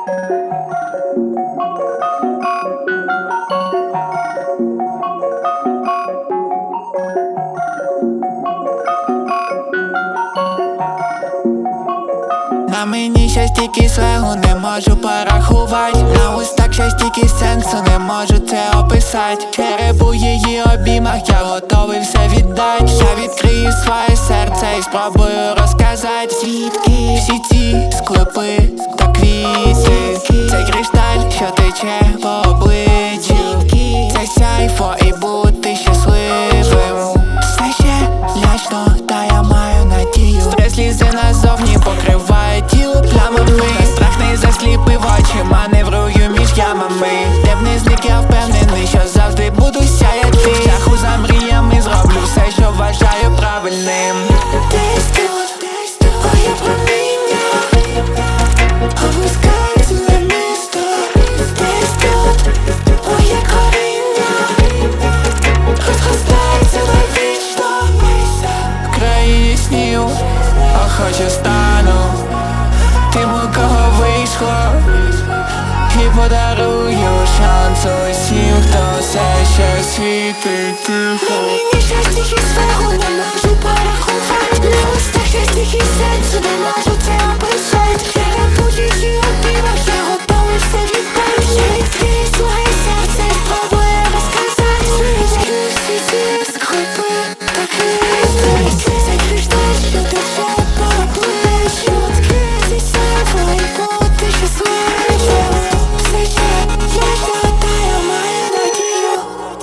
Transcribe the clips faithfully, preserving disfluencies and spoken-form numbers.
На мені ще стільки сленгу, не можу порахувати. На устах ще стільки сенсу, не можу це описати. Череп у її обіймах, я готовий все віддать. Я відкрию своє серце і спробую розказати. Звідки всі ці склепи та квіти, цей кришталь, що тече по обличчю, це сяйфо і бути щасливим. Все ще лячно, та я маю надію. Стрес слізи назовні покриває тіло плямами. Страх не засліпив очі, маневрую між ямами. Де б не зник, я впевнений, що завжди буду сяяти. Шляху за мріями зроблю все, що вважаю правильним. Десь тут, твоє проміння опускається на місто. Десь тут, твоє коріння розростається навічно. В країні снів охоче стану тим, у кого вийшло, і подарую шанс усім, хто все ще світить тихо. На мені ще стільки сленгу, не можу порахувати. На устах ще стільки сенсу, не можу це описати. Череп у її обіймах, я готовий все віддати. Я відкрию своє серце і спробую розказати. Звідки всі ці склепи та квіти, цей кришталь, що тече по обличчю, це сяйфо і бути щасливим. Все ще лячно, та я маю надію.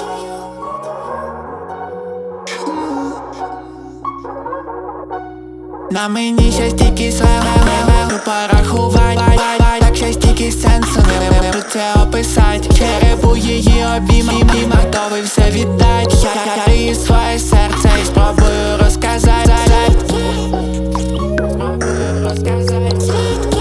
На мені ще стільки сленгу, не можу порахувати. Так ще стільки сенсу, не можу це описати. Череп у її обіймах, готовий все віддать. Я відкрию своє серце і спробую розказати. Розказати.